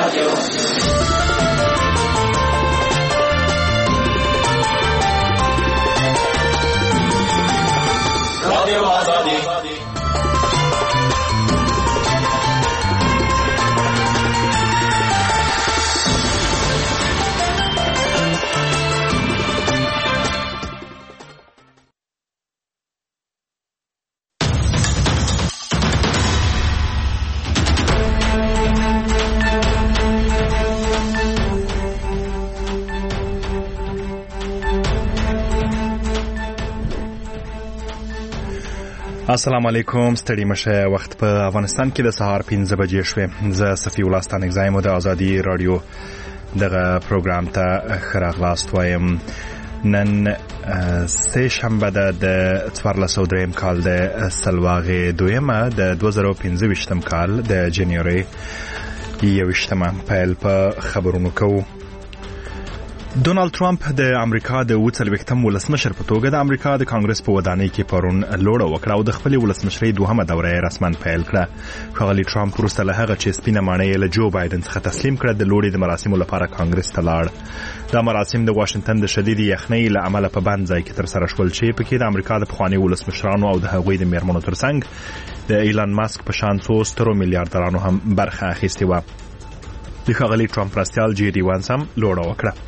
السلام علیکم. ستړي مشه. وخت په افغانستان کې د سهار 5 بجې شوې. زه صفی الله ستانک زایم د ازادي رادیو دغه پروګرام ته خراغلاست وایم. نن سه شنبه د 1403 کال د سلواغې دویمه د 2015 کال د جنوري 21 پیل په خبرونو کوو. ډونالد ټرمپ د امریکا د 40 ولسمشر په توګه د امریکا د کانګرس په ودانۍ کې پرون لوړه وکړه او د خپل ولسمشرۍ دوهمه دوره رسماً پیل کړه. ښاغلي ټرمپ وروسته له هغه چې سپینه ماڼۍ له جو بایدن څخه تسلیم کړه د لوړې د مراسمو لپاره کانګرس ته لاړ. دا مراسم د واشنگټن د شدید یخنۍ له امله په بند ځای کې ترسره شول چې پکې د امریکا د پخواني ولسمشرانو او د هغوی د میرمنو ترڅنګ د ایلان ماسک په شان 100 سترو میلیارډرانو هم برخه اخیستې وه. د ښاغلي ټرمپ مرستیال جی ډي وانس هم لوړه وکړه.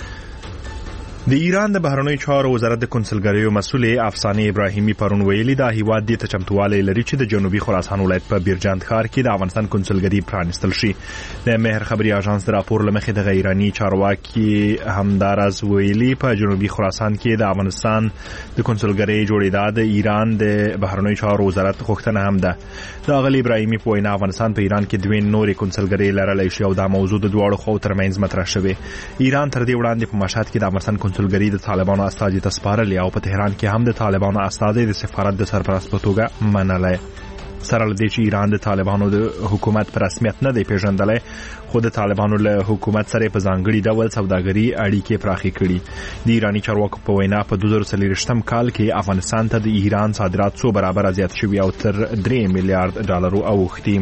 د ایران د بهرنیو چارو وزارت د کنسولګریو مسؤل افسانه ابراهیمی پرون ویلي دا هیواد د چمتووالی لري چې د جنوبي خراسان ولایت په بیرجند ښار کې د افغانستان کنسولګری پرانستل شي. د مهر خبري اژانس د راپور لمخې د غیرانی چارواکي همدارز ویلي په جنوبي خراسان کې د افغانستان د کنسولګری جوړېدا د ایران د بهرنیو چارو وزارت غوښتنه هم ده. د غلی ابراهیمی په وینا افغانستان په ایران کې دوه نورې کنسولګری لرلای شي او دا موضوع د دواړو خو ترمنځ مطرح شوه. ایران تر دې وړاندې په مشهد کې د افغانستان کنسولګری د طالبانو استازي ته سپارلې او په تهران کې هم د طالبانو استازي د سفارت د سرپرست په توګه منلای. سره لدې چې ایران د طالبانو د حکومت پر رسمیت نه دی پیژندلای خو د طالبانو له حکومت سره په ځانګړي ډول سوداګري اړیکې پراخې کړي. د ایرانی چارواکو په وینا په 2023 کال کې افغانستان ته د ایران صادرات 100 برابر زیات شوي او تر 3 میلیارډ ډالر اوښتي.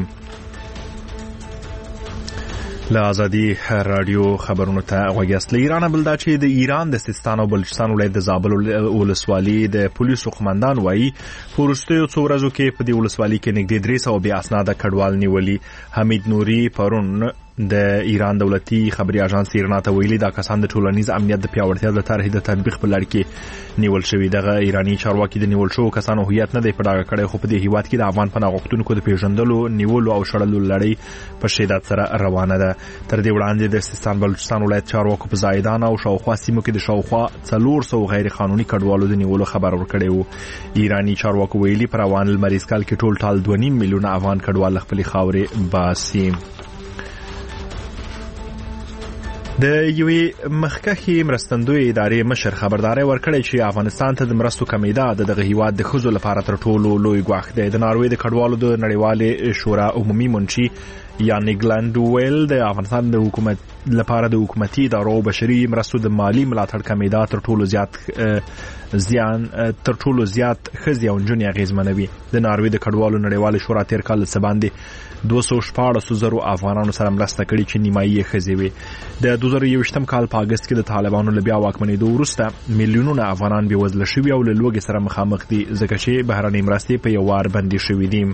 له ازادي رادیو خبرونو ته غوږیاست. له ایران بل دا چې د ایران د سیستان او بلوچستان ولایت د زابل ولسوالي د پولیسو قومندان وایي په وروستیو څو ورځو کې په دې ولسوالي کې نږدې 300 بیا اسناده کډوال نیولي. حمید نوري پرون د ایران دولتي خبري اژانس ایرنا ته ویلي دا کسان د ټولنیز امنیت د پیاوړتیا د طرحې د تطبیق په لړ کې نیول شوي. دغه ایرانی چارواکي د نیول شوو کسانو هویت نه دی په ډاګه کړی خو په دې هیواد کې د افغان پناه غوښتونکو د پیژندلو نیولو او شړلو لړۍ په شدت سره روانه ده. تر دې وړاندې د سیستان بلوچستان ولایت چارواکو په زایدان او شاوخوا سیمو کې د شاوخوا 400 غیر قانوني کډوالو د نیولو خبر ورکړی وو. ایرانی چارواکو ویلي پر روان لمریز کال کې ټول 2.5 میلیونه افغان کډوال خپل خاورې باسي. د یوې مخکښې مرستندوی ادارې مشر خبرداري ورکړې چې افغانستان ته د مرستو کمیدا دغه هیواد د خزو لپاره تر ټولو لوی ګواښ دی. د ناروې د کډوالو د نړیوالې شورا عمومي منشي یانې ګلانډویل د افغانستان د حکومت لپاره د حکومتي ادارو او بشري مرستو د مالی ملاتړ کمیدا تر ټولو زیات خزي او نجونې اغیزمنوي. د ناروې د کډوالو نړیوالې شورا تیر کال څه باندې 214,000 افغانانو سره مرسته کړې چې نیمایي خزي وي. د 2021 کال په اگست کې د طالبانو له بیا واکمنېدو وروسته میلیونونه افغانان بې وزله شوي او له لوږې سره مخامخ دي ځکه چې بهرنۍ مرستې په یو وار بندي شوي دي.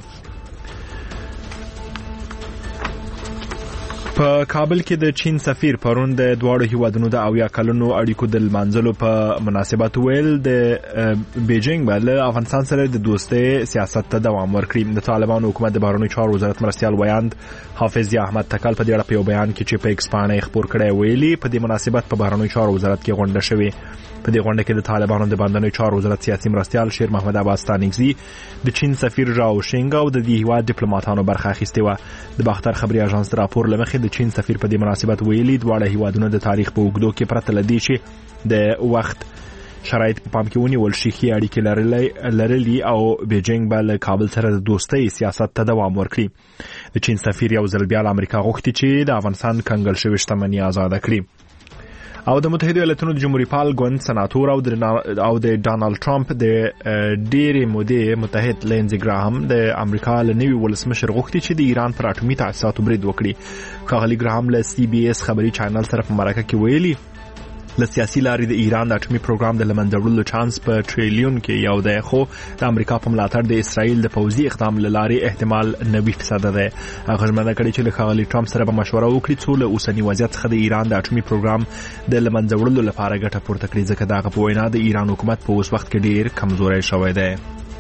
په کابل کې د چین سفیر پرون د دواړو هیوادونو د 80 کلونو اړیکو د لمانځلو په مناسبت ویل د بیجینګ بل افغانستان سره د دوستۍ سیاست ته دوام ورکړي. د طالبانو حکومت د بهرنیو چارو وزارت مرستیال ویاند حافظ احمد تکل په دې اړه په یو بیان کې چې په ایکس باندې خبر کړی ویلي په دې مناسبت په بهرنیو چارو وزارت کې غونډه شوې. په دې غونډه کې د طالبانو د بهرنیو چارو وزارت سیاسي مرستیال شیر محمد عباس ستانکزي د چین سفیر ژاو شینګ او د دې هیواد ډیپلوماټانو برخه اخیستې وه. د باختر خبري اژانس راپور لمخې د چین سفیر په دې مناسبت ویلي دواړه هیوادونه د تاریخ په اوږدو کې پرته لدی چې د وخت شرایط په پام کې ونیول شي ښې اړیکې لرلي او بیجینګ به له کابل سره د دوستۍ سیاست ته دوام ورکړي. د چین سفیر یو ځل بیا له امریکا غوښتي چې د افغانستان کنګل شوې شتمنۍ آزاده کړي. او د متحده ایالاتونو د جمهوریت پال ګوند سناتور او د ډانلډ ټرمپ د ډېرې مودې متحد لینزي ګراهام د امریکا له نوي ولسمشر غوښتي چې د ایران پر اټومي تاسیساتو برید وکړي. ښاغلي ګراهام له CBS خبري چینل سره په مرکه کې ویلي له سیاسي لارې د ایران د اټومي پروګرام د لمنځه وړلو چانس په ټریلیون کې یو دی، خو د امریکا په ملاتړ د اسرائیل د پوځي اقدام له لارې احتمال 90% دی. هغه ژمنه کړې چې له ښاغلي ټرمپ سره به مشوره وکړي څو له اوسني وضعیت څخه د ایران د اټومي پروګرام د لمنځه وړلو لپاره ګټه پورته کړي، ځکه د هغه په وینا د ایران حکومت په اوس وخت کې ډېر کمزوری شوی دی.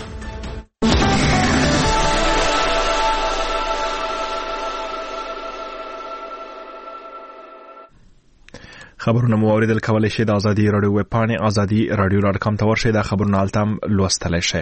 خبرونه مو اوریدل، کولای شئ د ازادي رادیو ویب پاڼې ازادي رادیو .com ته ورشئ، دا خبرونه هلته هم لوستلی شئ.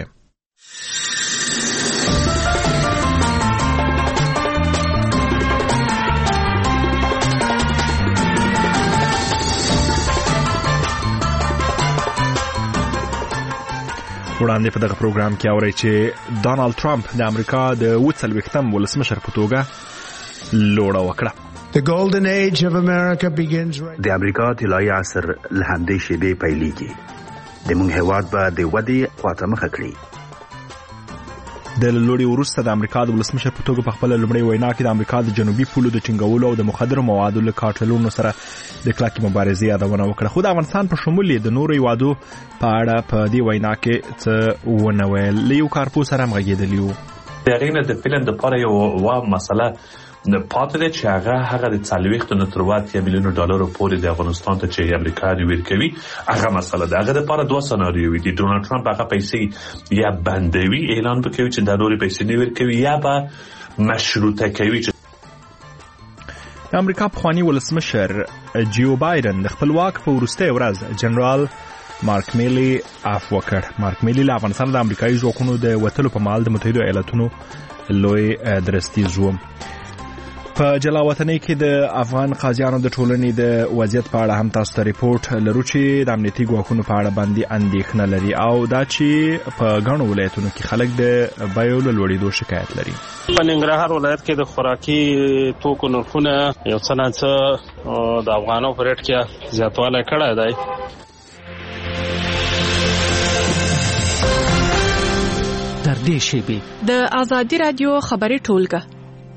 وړاندې په دغه پروګرام کې اورئ چې ډانلډ ټرمپ د امریکا د 40 ولسمشر په توګه لوړه وکړه. The golden age of America begins right. د امریکا طلایي عصر له همدې شیبې پیلېږي. د موږ هېواد به د ودې خواته مخه کړي. د لوړې وروسته د امریکا د ولسمشر په توګه په خپل لومړۍ وینا کې د امریکا د جنوبي پولو د ټینګولو او د مخدرو موادو له کارټلونو سره د کلکې مبارزې یادونه وکړه، خو د افغانستان په شمول د نورو هیوادو په اړه په دې وینا کې څه ونه ویل. له یو کارپوه سره هم غږېدلي وو. د هغې نه د فلم دپاره یوه مسله پاتې ده چې هغه د 40 نه تر 80 میلیون ډالرو پورې د افغانستان ته چې امریکا ورکوي، هغه مسله ده. هغه لپاره دوه سناریوي دي. ډونالد ټرمپ هغه پیسې یا بندوي، اعلان وکوي چې د نورې پیسې نه ورکوي، یا به مشروطه کوي. د امریکا پخوانی ولسمشر جو بایدن د خپلواک په وروستۍ ورځ جنرال مارک میلی عفو وکړ. مارک میلی له افغانستان د امریکایي ځواکونو د وتلو په مهال د متحده ایالاتونو لوی درستیز و. په جلا وطنۍ کې د افغان قاضیانو د ټولنې د وضعیت په اړه هم تاسو ته ریپورټ لرو چې د امنیتي ګواښونو په اړه باندې اندېښنه لري او دا چې په ګڼو ولایتونو کې خلک د بیو له لوړېدو شکایت لري. په ننګرهار ولایت کې د خوراکي توکو نرخونه یو څه نه څه د افغانو په ریټ کې زیاتوالی کړی دی. تر دې شیبې د ازادي رادیو خبري ټولګه.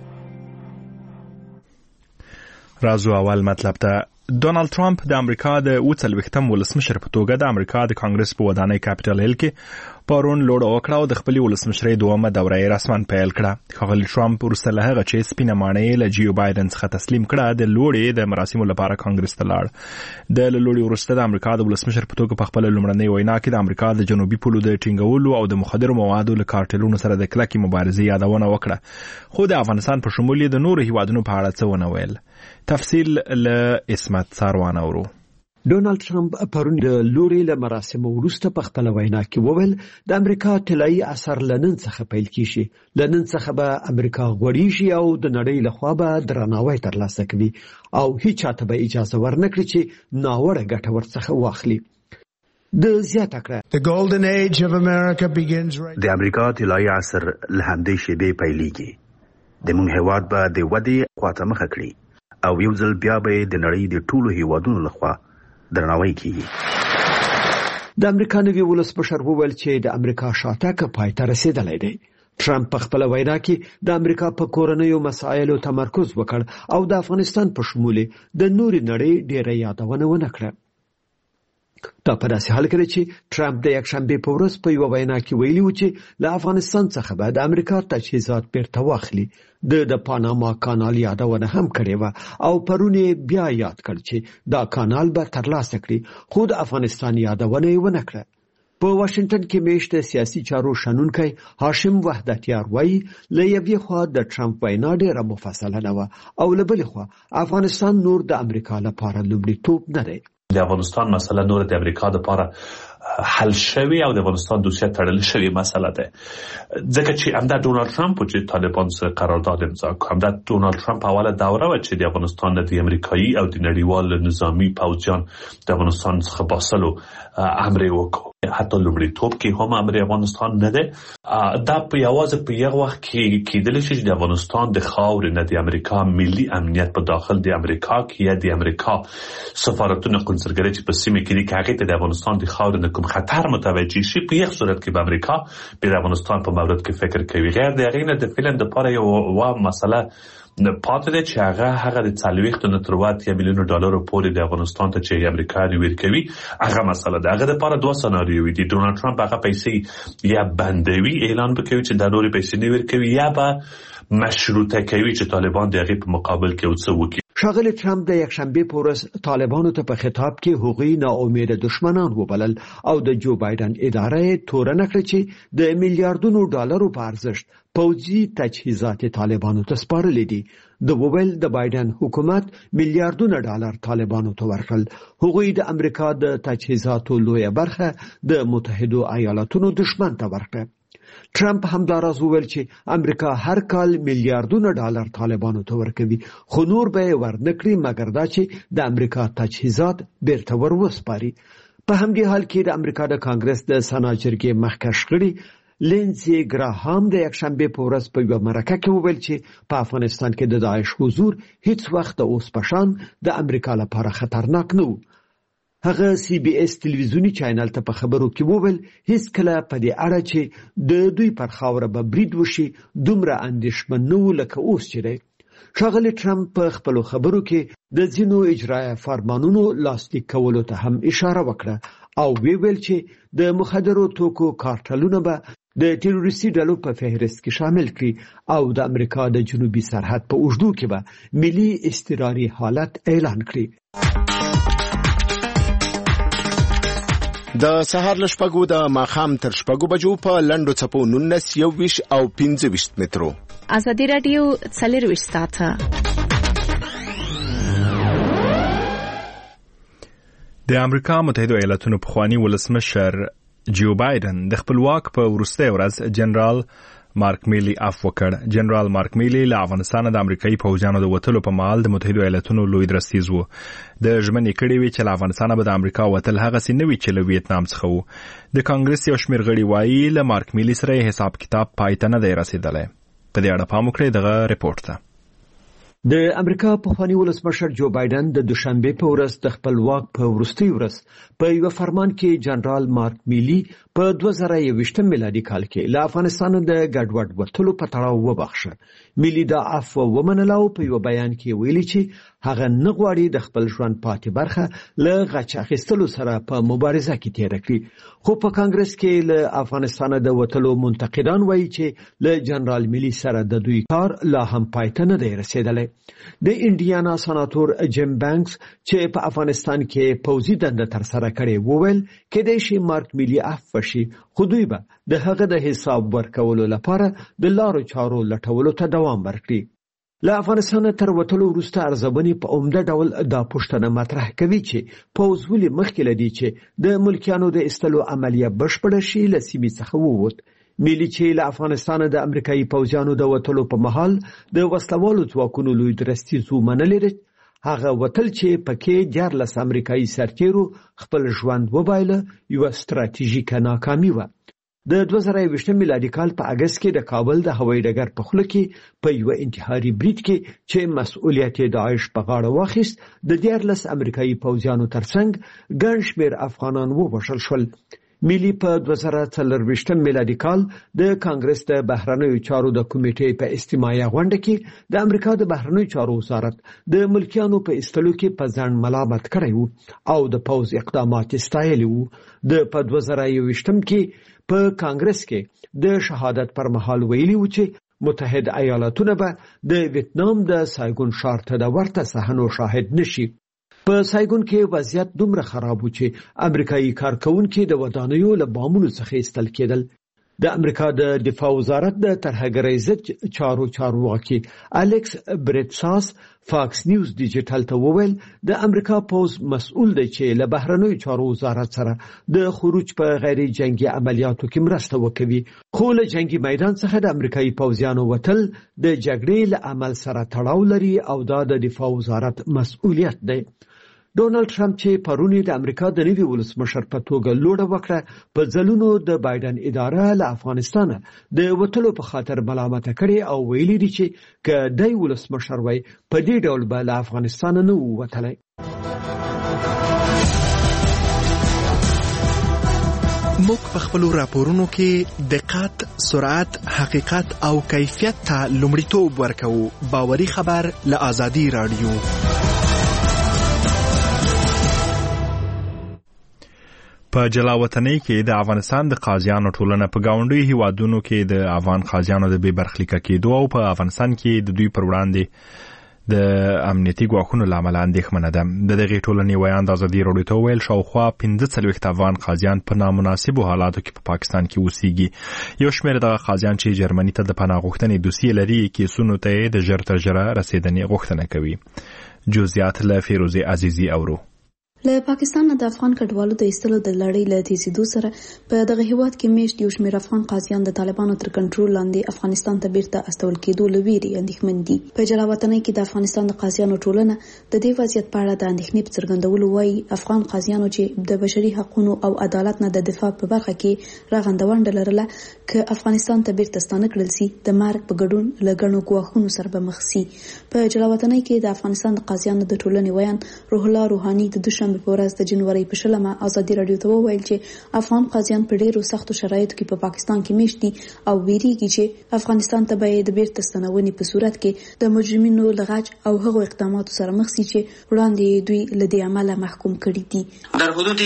رازو اول مطلب ته ډونالډ ټرمپ د امریکا د 40 ولسمشر په توګه د امریکا د کانګرس په ودانۍ کاپټل هیل کې پرون لوړه وکړه او د خپل ولسمشرۍ دومره دوره یې رسماً پیل کړه. ښاغلي ټرمپ وروسته له هغه چې سپینه ماڼۍ له جیو بایدن څخه تسلیم کړه د لوړې د مراسمو لپاره کانګرس ته لاړ. د لوړې وروسته د امریکا د ولسمشر په توګه په خپل لومړنۍ وینا کې د امریکا د جنوبي پولو د ټینګولو او د مخدرو موادو له کارټلونو سره د کلکې مبارزې یادونه وکړه، خو د افغانستان په شمول د نورو هیوادونو په اړه څه ونه ویل. تفصیل له اسمت ساروان اورو. ډونالډ ټرمپ پرون د لوري له مراسمو وروسته په خپل وینا کې وویل د امریکا طلایي عصر لنن څخه پیل کیږي، لنن څخه به امریکا غوړیږي او د نړۍ له خوا به درناوی ترلاسه کوي او هیڅ چاته به اجازه ورنکړي چې ناوړه ګټه ورڅخه واخلي. د زیاته کړه The golden age of America begins right. د امریکا طلایي عصر له همدې شیبې پیلېږي. د موږ هېواد به د ودې خواته مخه کړي او یو ځل بیا به د نړۍ د ټولو هیوادونو لخوا درناوی کیږي. د امریکا نوي ولسمشر وویل چې د امریکا شاتګ پای ته رسیدلی دی. ټرمپ په خپل وینا کې د امریکا په کورنیو مسایلو تمرکز وکړ او د افغانستان په شمول د نوري نړۍ ډیره یادونه ونه کړه. دا په داسې حال کې چې ټرمپ د یکشنبې په ورځ په یو وینا کې ویلي و چې له افغانستان څخه به د امریکا تجهیزات بیرته واخلي. د پاناما کانال یادونه هم کړې و او پرون بیا یاد کړ چې دا کانال به ترلاسه کړي، خو د افغانستان یادونه یې ونه کړه. په واشنگټن کې میشت سیاسي چارو شنونکی هاشم وحدتیار وایي له یوې خوا د ټرمپ وینا ډیره مفصله نه وه او له بلې خوا افغانستان نور د امریکا لپاره لومړیتوب نه دی. د افغانستان مسله نور د امریکا لپاره حل شوی او د افغانستان دوسیه تړل شوی مسله ده. ځکه چې همدا ډونالد ټرمپ چې طالبان سره قرارداد امضا کړ، همدا ډونالد ټرمپ اوله دوره و چې د افغانستان د امریکایي او د نړیوال نظامی پوځیان د افغانستان څخه باسلو امر وکړ. حتی لومړیتوب کې هم امر افغانستان نه ده. دا په یوازې په یو وخت کې کېدلی شي چې د افغانستان د خاورې نه د امریکا ملي امنیت په داخل د امریکا کې یا د امریکا سفارتونه قونسلګرۍ چې په سیمه کې دي که هغې ته د افغانستان د خاورې نه کوم خطر متوجه شي، په یک صورت کې به امریکا به د افغانستان په مورد کې فکر کوي. غیر د هغې نه د فعلا دپاره یوه مسله پاتې ده چې هغه د 40 نه تر 80 میلیون ډالر پورې د افغانستان ته چې امریکا ورکوي، هغه مسله ده. هغه لپاره دوه سناریوي دي. ډونالد ټرمپ هغه پیسې یا بندوي، اعلان وکوي چې د نورې پیسې نه ورکوي، یا به مشروطه کوي چې طالبان د هغې په مقابل کې څه وکړي. ښاغلی ټرمپ د یکشنبه په ورځ طالبانو ته په خطاب کې هغوی ناامیده دشمنان وبلل او د جو بایدن اداره تورنه کړه چې د میلیارډونو ډالرو په ارزښت پوځي تجهیزات طالبانو ته سپارلي دي. د وویل د بایدن حکومت میلیارډونه ډالر طالبانو ته ورکړل. هغوی د امریکا د تجهیزاتو لویه برخه د متحده ایالاتونو دشمن ته ورکړه. ټرمپ همداراز وویل چې امریکا هر کال میلیارډونه ډالر طالبانو ته ورکوي، خو نور به یې ورنکړي مګر دا چې د امریکا تجهیزات بیرته ور وسپاري. په همدې حال کې د امریکا د کانګرس د سنا جرګې مخکښ غړي لینزي ګراهام د یکشنبه په ورځ په یوه مرکه کې وویل چې په افغانستان کې د داعش حضور هیڅ وخت د اوس په شان د امریکا لپاره خطرناک نه و. هغه سی بی اس تلویزیونی چینل ته په خبرو کې وویل هیڅ کله په دې اړه چې د دوی پر خاوره به برید وشي دومره اندېښمن نه و لکه اوس چې دی. ښاغلی ټرمپ په خپلو خبرو کې د ځینو اجرایه فرمانونو لاسلیک کولو ته هم اشاره وکړه او ویل چې د مخدرو توکو کارټلونه به د تروریستي ډلو په فهرست کې شامل کړي او د امریکا د جنوبي سرحد په اوږدو کې به ملي اضطراري حالت اعلان کړي. د سهار له شپږو د ماښام تر شپږو بجو په لنډو څپو 19 21 او 25 مترو. ازادي رادیو 40 ساعته. د امریکا متحده ایالاتونو پخوانی ولسمشر جو بایدن د خپل واک په وروستۍ ورځ جنرال مارک میلی عفو وکړ. جنرال مارک میلی له افغانستان د امریکایي پوځیانو د وتلو په مهال د متحده ایالاتونو لوی درستیز و. د ژمنې کړې وی چې له افغانستان به د امریکا وتل هغه سي نوي چې له ویتنام څخه وو. د کانګرس یو شمېر غړي وایي له مارک میلی سره حساب کتاب پای ته نه دی رسیدلی. په دې اړه پام وکړئ دغه رپورټ ته. د امریکا پخوانی ولسمشر جو بایدن د دوشنبه په ورځ د خپل واک په وروستۍ ورځ په یو فرمان کې جنرال مارک میلی په 2021 میلادي کال کې له افغانستان د ګډوډ وټلو په تړاو وبخښه. میلی دا عفو ومنله او په یو بیان کې ویلي چې هغه نه غواړي د خپل ژوند پاتې برخه له غچ اخیستلو سره په مبارزه کې تیر کړي. خو په کانګرس کې له افغانستان د وټلو منتقدان وایي چې له جنرال میلی سره د دوی کار لا هم پای ته نه دی رسیدلی. د انډیانا سناتور جیم بانکس چې په افغانستان کې پوځي دنده تر سره کړې وویل کېدای شي مارک میلی عفو شي، خو دوی به د هغه د حساب ورکولو لپاره د لارو چارو لټولو ته دوام ورکړي. له افغانستان تر وتلو وروسته ارزبنې په عمده ډول دا پوښتنه مطرح کوي چې پوځ ولې مخکې له دې چې د ملکیانو د ایستلو عملیه بشپړه شي له سیمې څخه ووت. میلی چې له افغانستان د امریکایي پوځیانو د وتلو په مهال د وسلوالو ځواکونو لوی درستیز ومنلې، هغه وتل چې پکې 14 امریکایي سرتیرو خپل ژوند وبایله یو ستراتیژیکه ناکامي و. د 2020 میلادي کال په اگست کې د کابل د هوایي ډګر په خوله کې په یو انتحاري برید کې چې مسؤلیت داعش په غاړه واخیست د 14 امریکایي پوځیانو ترڅنګ ګڼ شمېر افغانان ووژل شول. میلی په 2024 میلادي کال د کانګرس د بهرنیو چارو د کمیټې په استماعي غونډه کې د امریکا د بهرنیو چارو وزارت د ملکیانو په ایستلو کې په ځان ملامت کړی وو او د پوځ اقدامات ستایلی وو. د په 2021 کې په کانګرس کې د شهادت پر مهال ویلي و چې متحده ایالاتونه به د ویتنام د سایګون ښار ته د ورته صحنو شاهد نشي. په سایګون کې وضعیت دومره خراب و چې امریکایي کارکونکي د ودانیو له بامونو څخه ایستل کېدل. د امریکا د دفاع وزارت د ترهګرۍ ضد چارواکي الکس بریټساس فاکس نیوز ډیجیټل ته وویل د امریکا پوز مسؤل دی چې له بهرنیو چارو وزارت سره د خروج په غیر جنگي عملیاتو کې مرسته وکوي، خو له جنگي میدان څخه د امریکایي پوځیانو وتل د جګړې له عمل سره تړاو لري او دا د دفاع وزارت مسؤلیت دی. ډونالد ټرمپ چې پرونی د امریکا د نوي ولسمشر په توګه لوړه وکړه په ځلونو د بایدن اداره له افغانستان د وټلو په خاطر ملامت کړي او ویلي دي چې که د ولسمشر وای په دې ډول به له افغانستان نه ووتلی. موږ په خپل راپورونو کې دقت، سرعت، حقیقت او کیفیت ته لومړیتوب ورکوو. باوري خبر له آزادي رادیو. په جلاوطنۍ کې د افغانستان د قاضیانو ټولنه په گاونډي هیوادونو کې د افغان قاضیانو د بې برخلیک کېدو او په افغانستان کې د دوی پر وړاندې د امنیتي ګواښونو له امله اندېښمنه ده. د دغې ټولنې ویاند ازادي راډیو ته وویل شاوخوا 45 افغان قاضیان په نامناسبو حالاتو کې په پاکستان کې اوسېږي. یو شمېر دغه قاضیان چې جرمني ته د پناه غوښتنې دوسیې لري کیسونو ته د ژر تر ژره رسېدنې غوښتنه کوي. جزئیات له فیروزه عزیزي اورو. له پاکستان د افغان کډوالو د ایستلو د لړۍ له تیزیدو سره په دغه هیواد کې میشت یو شمېر افغان قاضیان د طالبانو تر کنټرول لاندې افغانستان ته بیرته استول کېدو له ویرې اندېښمن دي. په جلاوطنۍ کې د افغانستان د قاضیانو ټولنه د دې وضعیت په اړه د اندېښنې په څرګندولو وایي افغان قاضیانو چې د بشري حقوقو او عدالت نه د دفاع په برخه کې رغنده ونډه لرله که افغانستان ته بیرته ستانه کړل سي د مرګ په ګډون له ګڼو ګواښونو سره به مخ سي. په جلاوطنۍ کې د افغانستان د قاضیانو د ټولنې ویاند روح الله روحاني د دوشنبه په ورځ د جنوري په 10 آزادي راډیو ته وویل چې افغان قاضیان په ډیرو سختو شرایطو کې په پاکستان کې میشت دي او ویریږي چې افغانستان ته به د بیرته ستنونې په صورت کې د مجرمینو لغچ او هغو اقداماتو سره مخ سي چې وړاندې دوی له دې عمله محکوم کړي دي. در حدود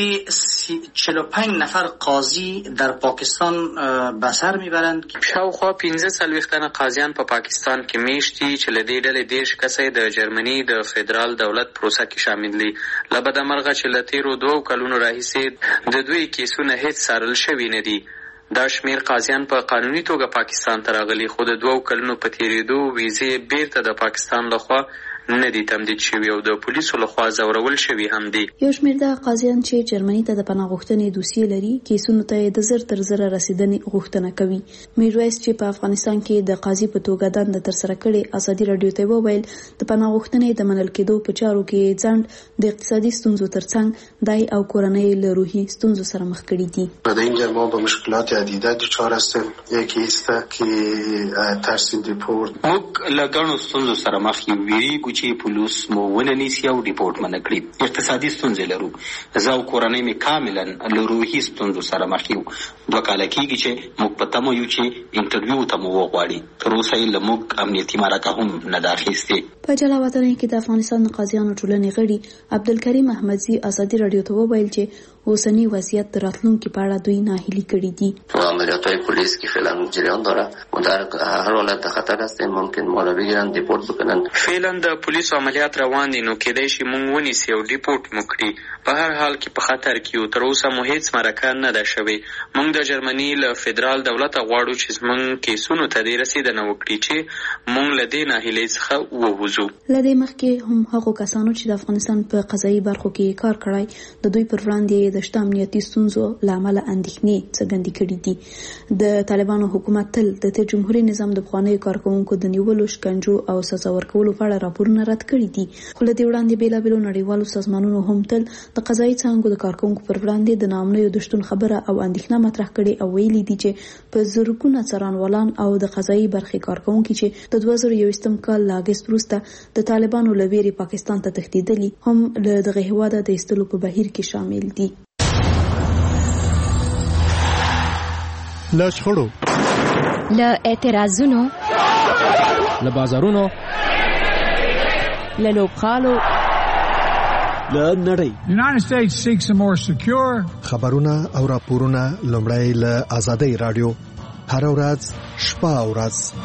45 نفر قاضی در پاکستان به سر میبرند. شاوخوا 15 تنه قاضیان په پاکستان کې میشت دي چې له دې ډلې 10 کسه د جرمني د فدرال دولت پروسه کې شامل دي. لبد مرغه چې له تیرو 2 کلونو راهیسې د دوی کیسونه هیڅ څارل شوي نه دي. دا شمیر قاضیان په قانوني توګه پاکستان ته راغلي خو د 2 کلونو په تیریدو ویزې بیرته د پاکستان لخوا نه دي تمدید شوي او د پولیسو لخوا زورول شوي هم دي. یو شمیر د قاضیان چې جرمني ته د پناه غوښتنې دوسیې لري کیسونو ته د زر تر زر رسیدنې غوښتنه کوي. میرویس چې په افغانستان کې د قاضي په توګه دنده ترسره کړې ازادي راډیو ته وویل د پناه غوښتنې د منل کېدو په چارو کې ځنډ د اقتصادي ستونزو ترڅنګ دای او کورنۍ له روحي ستونزو سره مخ کړي دي. در اینجا ما با مشکلات عدیده دچار هستیم. یکی است که ترسیم ریپورت موږ له ګڼو ستونزو سره مخ یو ویریږو چې پولیس مو ونه نیسي او ریپورت منه کړي. اقتصادي ستونزې لرو. زه او کورنۍ مې کاملا له روحي ستونزو سره مخ یو. 2 کاله کېږي چې موږ په تمه یو چې انټرویو ته مو وغواړي. تر اوسه یې له موږ امنیتي مرکه هم نه ده اخیستې. په جلاوطنۍ کې د افغانستان د قاضیانو ټولنې غړي عبدالکریم احمدزي ازادي راډیو ته وویل چې اوسنی وضعیت د راتلونکي په اړه دوی ناهیلي کړي دي. عملیات‌های پلیس که فعلا جریان داره و در هر حالت در خطر هستیم ممکن ما را بگیرن دیپورت بکنن. فعلا د پولیسو عملیات روان دي نو کېدای شي مونږ ونیسي او ډیپورت مو کړي. په هر حال کې په خطر کې یو. تر اوسه مو هیڅ مرکه نه ده شوې. مونږ د جرمني له فدرال دولت غواړو چې زمونږ کیسونو ته دې رسیدنه وکړي چې مونږ له دې ناهیلۍ څخه ووځو. له دې مخکې هم هغو کسانو چې د افغانستان په قضایي برخو کې کار کړی د دوی پر وړاندې د شته امنیتي ستونزو له امله اندېښنې څرګندې کړي دي. د طالبانو حکومت تل د جمهوریت نظام د پخوانیو کارکوونکو د نیولو، شکنجو او سزا ورکولو په اړه راپورونه رد کړي دي. خو له دې وړاندې بېلابېلو نړیوالو سازمانونو هم تل د قضایي څانګو د کارکوونکو پر وړاندې د ناامنیو د شتون خبره او اندېښنه مطرح کړې او ویلي دي چې په زرګونه څارنوالان او د قضایي برخې کارکوونکي چې د 2021 کال له اګست وروسته د طالبانو له ویرې پاکستان ته تښتېدلي هم له دغه هېواده د ایستلو په بهیر کې شامل دي. له شخړو، له اعتراضونو، له بازارونو، له لوبغالو، له نړۍ. United States seeks a more secure. خبرونه او راپورونه لومړی له آزادۍ رادیو هر ورځ شپه او ورځ.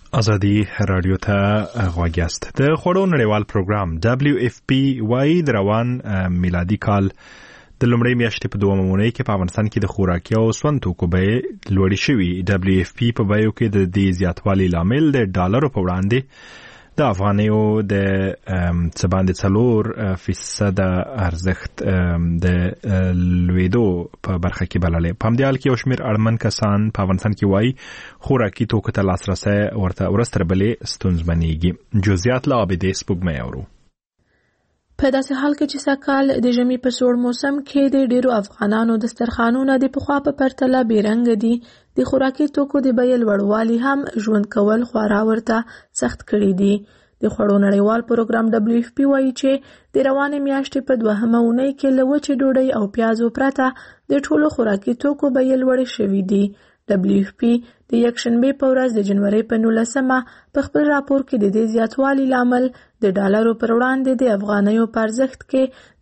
ازادي رادیو ته غوږ یاست. د خوړو نړیوال پروګرام WFP وايي د روان میلادي کال د لومړۍ میاشتې په دومره مونۍ کې په افغانستان کې د خوراکي او سون توکو بیې لوړې شوې. WFP په بیو کې د دې زیاتوالي لامل د ډالرو په وړاندې د افغانیو د څه باندې 4% ارزښت د لویدو په برخه کې بللې. په همدې حال کې یو شمېر اړمن کسان په افغانستان کې وایي خوراکي توکو ته لاسرسی ورته ورستر بلې ستونزمنېږي. جزئیات له عابدې سپوږمۍ اورو. په داسې حال کې چې سږکال د ژمي په سوړ موسم کې د ډیرو افغانانو دسترخوانونه د پخوا په پرتله بیرنګ دي، د خوراکي توکو د بیې لوړوالي هم ژوند کول خورا ورته سخت کړي دي. د خوړو نړیوال پروګرام WFP وایي چې د روانې میاشتې په 2مه اونۍ کې له وچې ډوډۍ او پیازو پرته د ټولو خوراکي توکو بیې لوړې شوې دي. WFP د یکشنبې په ورځ د جنوري په 19مه په خپل راپور کې د دې زیاتوالي لامل د ډالرو پر وړاندې د افغانیو په ارزښت کې د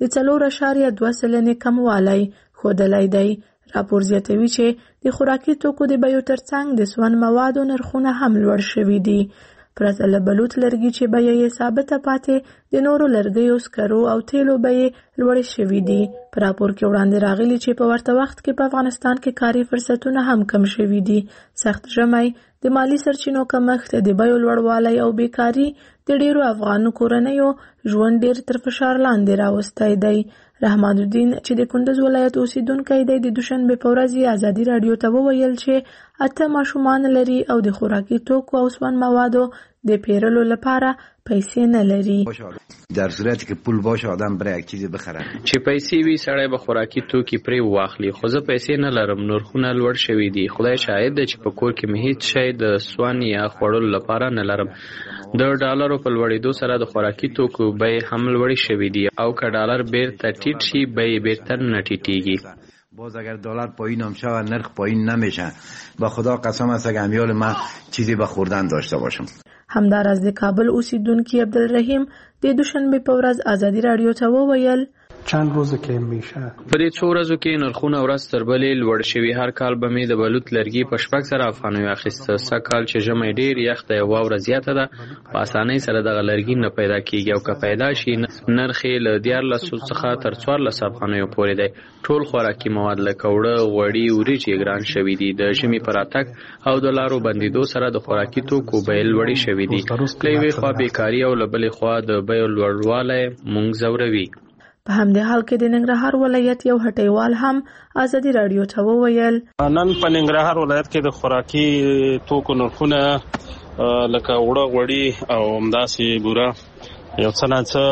4.2% کموالی ښودلی دی. راپور زیاتوي چې د خوراکي توکو د بیو ترڅنګ د سون موادو نرخونه هم لوړ شوي دي. پرته له بلوط لرګي چې بیه یې ثابته پاتې، د نورو لرګیو، سکرو او تیلو بیې لوړې شوي دي. په راپور کې وړاندې راغلي چې په ورته وخت کې په افغانستان کې کاري فرصتونه هم کم شوي دي. سخت ژمی، د مالی سرچینو کمښت، د بیو لوړوالی او بیکاري د ډیرو افغان کورنیو ژوند ډیر تر فشار لاندې راوستی دی. رحمان الدین چې د کندز ولایت اوسیدونکی دی، د دوشنبه په ورځ ازادي رادیو ته وویل چې 8 ماشومان لري او د خوراکي توکو او سون موادو د پیرلو لپاره پیسې نه لري. در صورتی که پول باشه آدم برای یک چیزی بخره، چې پیسې وي سړی به خوراکي توکي پرې واخلي، خو زه پیسې نه لرم، نرخونه لوړ شوي دي. خدای شاهد دی چې په کور کې مې هیڅ شی د سون یا خوړلو لپاره نه لرم. د ډالرو په لوړېدو سره د خوراکي توکو بیې هم لوړې شوي دي او که ډالر بیرته ټیټ شي بیې بیرته نه ټیټېږي. باز اگر دلار پایین هم شود نرخ پایین نمیشه. با خدا قسم است اگر امیال من چیزی به خوردن داشته باشم. همداراز د کابل اوسیدونکي عبدالرحیم د دوشنبه په ورځ ازادي رادیو ته وویل چند روزه که میشه په دې 2 ورځو کې نرخونه ورځ تر بلې لوړ شوي. هر کال به مې د بلوط لرګي په 6 افغانیو اخیسته. سږکال چې ژمی ډیر یخ دی او واوره زیاته ده، په اسانۍ سره دغه لرګي نه پیدا کیږي او که پیدا شي نرخ یې له 1400 څخه تر 1400 افغانیو پورې دی. ټول خوراکي مواد لکه اوړه، غوړي، وریجې ګران شوي دي. د ژمي په راتګ او د لارو بندېدو سره د خوراکي توکو بیې لوړې شوي دي. له یوې خوا بیکاري او له بلې خوا د بیو لوړوالی موږ ځوروي. په همدې حال کې د ننګرهار ولایت یو هټیوال هم ازادي رادیو ته وویل نن په ننګرهار ولایت کې د خوراکي توکو نرخونه لکه اوړه، غوړي او همداسې بوره یو څه نه څه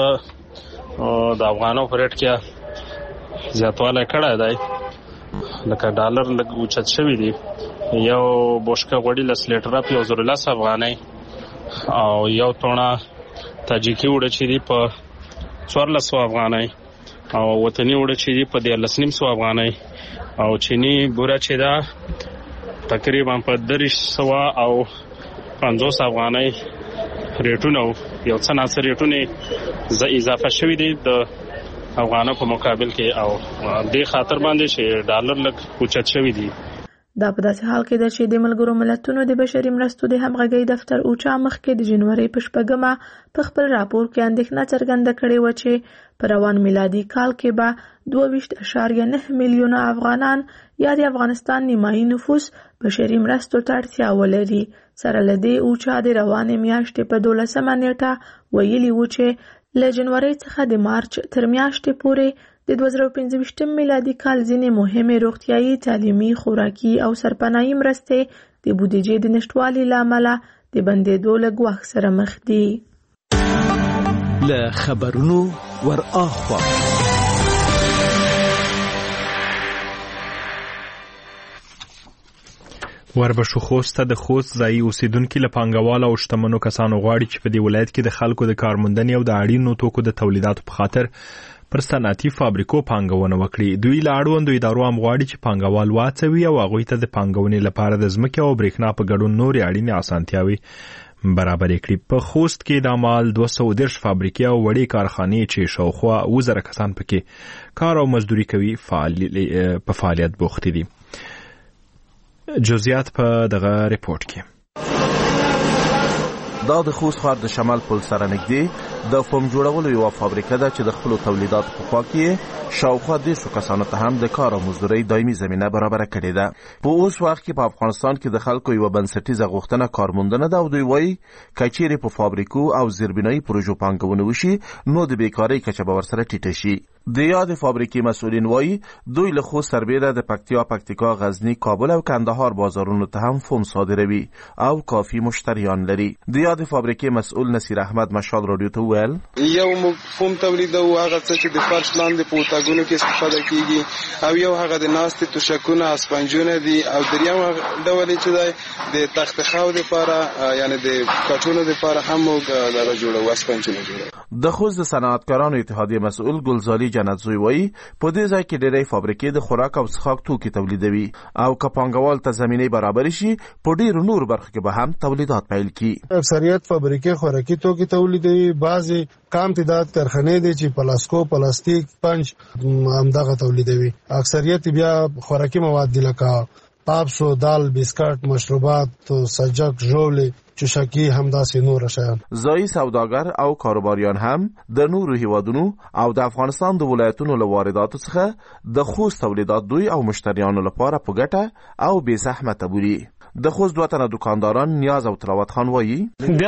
د افغانو په ریټ کې زیاتوالی کړی دی. لکه ډالر لږ اوچت شوي دي. یو بوشکه غوړي 10 لیټره په 1010 افغانۍ او یو تونه تاجیکي اوړه چې دي په 1400 افغانۍ او وطني اوړه چې دي په 1300 افغانۍ او چینی بوره چې دا تقریبا په 300 او 50 افغانۍ ریټونه یو څه نه څه ریټونه اضافه شوي دي د افغانو په مقابل کې او د خاطر باندې چې ډالر لږ اوچت شوي دي. دا په داسې حال کې ده چې د ملګرو ملتونو د بشري مرستو د همغږۍ دفتر اوچا مخکې د جنوري په 6مه په خپل راپور کې اندېښنه څرګنده کړې وه چې په روان میلادي کال کې به 22.9 میلیونه افغانان یا د افغانستان نیمایي نفوس بشري مرستو ته اړتیا ولري. سره له دې اوچا د روانې میاشتې په 12مه نیټه ویلي و چې له جنوري څخه د مارچ تر میاشتې پورې د 2015 میلادي کال ځینې مهمې روغتیايي، تعلیمي، خوراکي او سرپناهي مرستې د بودیجې د نشټوالي له امله د بندېدو له ګواښ سره مخ دي. له خبرونو ور اخوا وربشو خوست د خوست ځایي اوسیدونکي له پانګوالو او شتمنو کسانو غواړي چې په دې ولایت کې د خلکو د کارموندنې او د اړینو توکو د تولیداتو په خاطر پر صنعتي فابریکو پانګونه وکړي. دوی له اړوندو ادارو هم غواړي چې پانګوال واڅوي او هغوی ته د پانګونې لپاره د ځمکې او برېښنا په ګډون نورې اړینې اسانتیاوې برابرې کړي. په خوست کې د مال 210 فابریکې او وړې کارخانې چې شاوخوا 1000 کسان پکې کار او مزدوري کوي په فعالیت بوختې دي. جزئیات په دغه ریپورت کې. دا د خوست ښار د شمال پل سره نږدې د فوم جوړولو یوه فابریکه ده چې د خپلو تولیداتو په خوا کې شاوخوا 10 کسانو ته هم د کار او مزدورۍ دایمي زمینه برابره کړې ده. په اوس وخت کې په افغانستان کې د خلکو یوه بنسټیزه غوښتنه کارموندنه ده او دوی وایي که چیرې په فابریکو او زیربنایي پروژو پانګونه وشي نو د بیکارۍ کچه به ورسره ټیټه شي. د یادې فابریکې مسؤلین وایي دوی له خوست سربیره د پکتیا، غزنی، کابل او کندهار بازارونو ته هم فوم صادروي او کافي مشتریان لري. د یادې فابریکې مسؤل نصیر احمد مشال رادیو ته وویل یو فوم تولیدو هغه څه چې د فرش لاندې په اتاګونو کې استفاده کیږي او یو هغه د ناستې توشکونه اسپنجونه دي او دریم ډول چې د تخت خاو لپاره یعنی د کټونو لپاره هم دغه جوړو اسپنجونه جوړو. د خوست د صنعتکارانو اتحادیه مسؤل ګلزاري جنتزوی وایي په دې ځای کې ډېری فابریکې د خوراک او څښاک توکي تولیدوي او که پانګوال ته زمینه برابر شي په ډېرو نورو برخو کې به هم تولیدات پیل کړي. اکثریت فابریکې خوراکي توکي تولیدوي، بعضې کم تعداد کارخانې دي چې پلاسکو، پلاستیک، پنج همدغه تولیدوي. اکثریت بیا خوراکي مواد دي لکه پاپسو، دال، بسکټ، مشروبات، سجک، ژولې، چوشکی، همداسې نور شیان. ځایي سوداګر او کاروباریان هم د نورو هیوادونو او د افغانستان د ولایتونو له وارداتو څخه د خوست تولیدات دوی او مشتریانو لپاره په ګټه او بې زحمته بولي. د خوست دوه تنه دکانداران نیاز او تلاوت خان وایي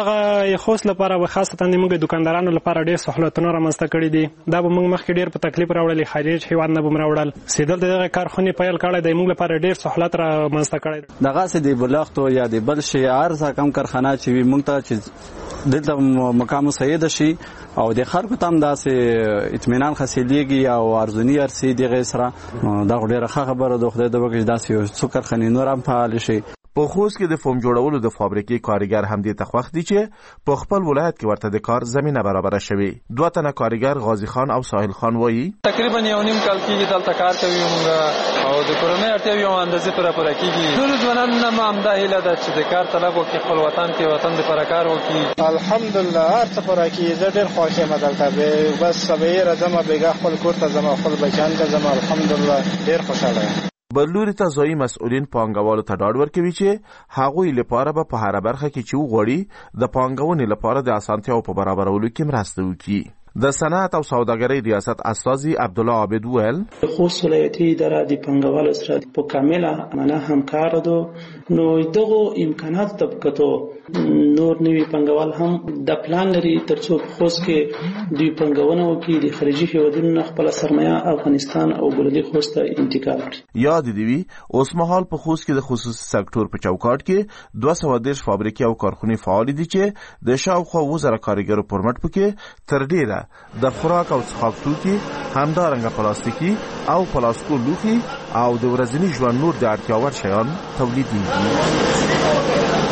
دغه خوست لپاره خاصه د موږ دکاندارانو لپاره ډېر سہولتونه رامنځته کړي دي. دا به موږ مخکې ډېر په تکلیف راوړل، خارج هیواد نه به راوړل. سیدل دغه کارخونه پیل کړی دی، موږ لپاره ډېر سہولت رامنځته کړي. دغه سه دی بلښت یا دی بل شي ارزه کم کارخانه چې موږ ته چې دلته مقام سید شي او د خلکو تام داسې اطمینان حاصلېږي او ارزونی ارسي دغه سره دا ډېره ښه خبره ده. خدای دې وکړي داسې څو کارخانې نور هم فعال شي. په خوست کې د فوم جوړولو د فابریکې کارګر هم دې ته خوښ دي چې په خپل ولایت کې ورته د کار زمینه برابره شوي. دوه تنه کارګر غازی خان او ساحل خان وایي تقریبا یو نیم کال کېږي دلته کار کوي موږ او د کورنۍ اړتیاوې یو اندازې پوره کېږي. ټولو ځوانانو نه همدا هیله ده چې د کار طلب وکړي، خپل وطن کې وطن دپاره کار وکړي. الحمدلله هر څه پوره کېږي. زه ډېر خوښ یم دلته، بس سبا راځم بېګا خپل کور ته ځم، خپل بچیانو ته ځم. الحمدلله ډېر خوشحاله یم. بلوري ته ځایي مسؤلین پانګوالو ته ډاډ ورکوي چې هغوی لپاره به په هره برخه کې چې وغواړي د پانګونې لپاره د اسانتیاو په برابرولو کې مرسته وکړي. د صنعت او سوداګرۍ ریاست استازي عبدالله عابد ویل خوست ولایتي اداره د پانګوالو سره په کامله معنا همکار ده. نو دغه امکانات ته کتو نور نوي پانګوال هم د پلان لري ترڅو په خوست کې دوی پانګونه وکړي، د خارجي هیوادونو خپل سرمایه افغانستان او بلدي خوست ته انتقال کړي. یاد دی وی اوس مهال په خوست کې د خصوصي سکتور په چوکاټ کې 210 فابریکې او کارخونې فعال دي چې د شاوخوا 1000 کارګرو پرمټ پکې تر ډیره د خوراک او څښاک توکي، همدارنګه پلاستیکي او پلاستیکو لوښي او د ورځني ژوند نور د اړتیا وړ شیان تولیدېږي.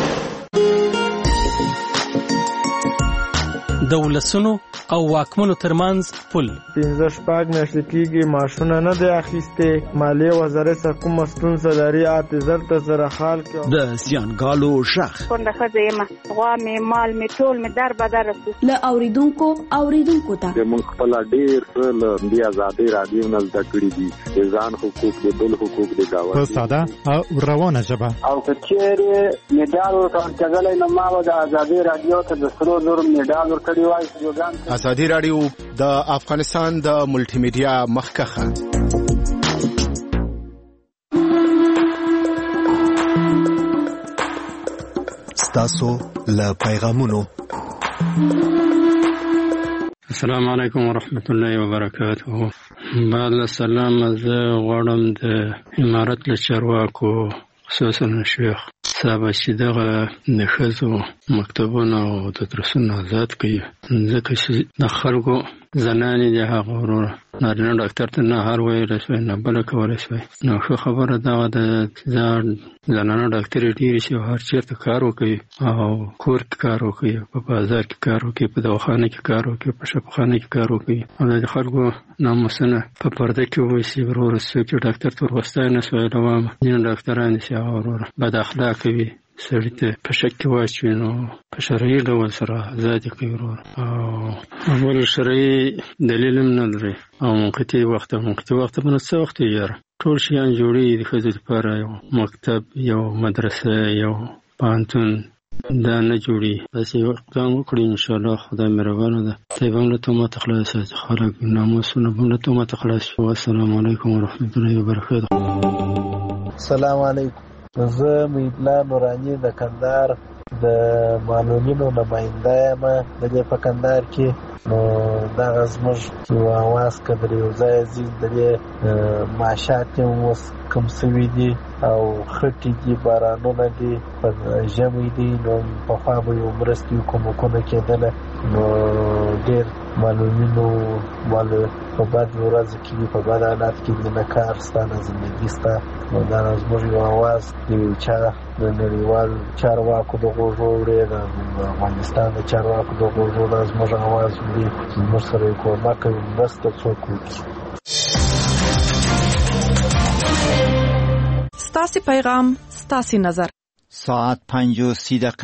د ولسونو او واکمنو ترمنځ پل 15 میاشتې کېږي معاشونه نه دی اخیستې. مالیې وزارت څخه کومه ستونزه لري اعتذار ته سره حال کې د زیانګالو شخ څنګه ښځه یم غوا مې مال مې ټول مې در بدر له اوریدونکو ته موږ خپل ډېر څه له دې ازادۍ رادیو نه زده کړي دي، د ځان حقوق، د بل حقوق، د ګاونډي په ساده او روانه ژبه. او که چېرې میډال ورکول کېدلی نو ما به د ازادۍ رادیو ته د سرو زرو میډال ورکړی وای. ازادي رادیو د افغانستان د ملټي میډیا مخکخه. ستاسو له پیغامونو. السلام علیکم ورحمت الله وبرکاته. بعد السلام، زه غواړم د امارت له چارواکو خصوصا شیخ صاحب چې دغه د ښځو مکتبونه او د درسونه آزاد کړي، ځکه چې د خلکو زنانې د هغه وروره نارینه ډاکټر ته نه هر ویلی شوی نه بله کولی شوی. نو ښه خبره دغه د زنانه ډاکټرې ډېرې شي او هر چېرته کار وکوي او کور کې کار وکوي، په بازار کې کار وکوي، په دواخانه کې کار وکوي، په شفاخانه کې کار وکوي او د خلکو ناموسونه په پرده کې وویسي. وروره څوک چې ډاکټر ته ورغوستی نه شوی روامه ځینې ډاکټران دي چې هغه وروره بد اخلاقه وي، سړي ته په شک کې واچوي، نو په شرعي ډول سره ازادي کوي وروره او بل شرعي دلیل هم نه لري او منقطع وخت په نو څه وخت یې ټول شیان جوړېږي د ښځو لپاره، یو مکتب، یو مدرسه، یو پوهنتون، دا نه جوړي بس یو اقدام وکړي ان شاء الله خدای مهربانه ده طيب هم له تهمت خلاص خلک ناموسونه هم له تهمت خلاص والسلام علیکم ورحمت الله وبرکاته. السلام علیکم. زه میدلا نورانی د کندهار د معلولینو نماینده یم د دې په کندهار کې. نو دغه زموږ یو اواز که در یو ځای ځي د دې معاشات یې اوس کم سوي دي او خټې دي بارانونه دي په ژمی دي نو پخوا به یو مرستې کومکونه کېدله نو ډېر معلولینو په بد ورځو کې دي په بد حالات کې دي نه کار سته نه زندګي سته. نو دا زموږ یو اواز د یو چا د نړیوال چارواکو د غوږو وړې د افغانستان د چارواکو د غوږو دا زموږ اواز وړي چې زموږ سره یې کومک کوي مرسته څوک وکړي. ستاسې پیغام ستاسې نظر. ساعت 5:30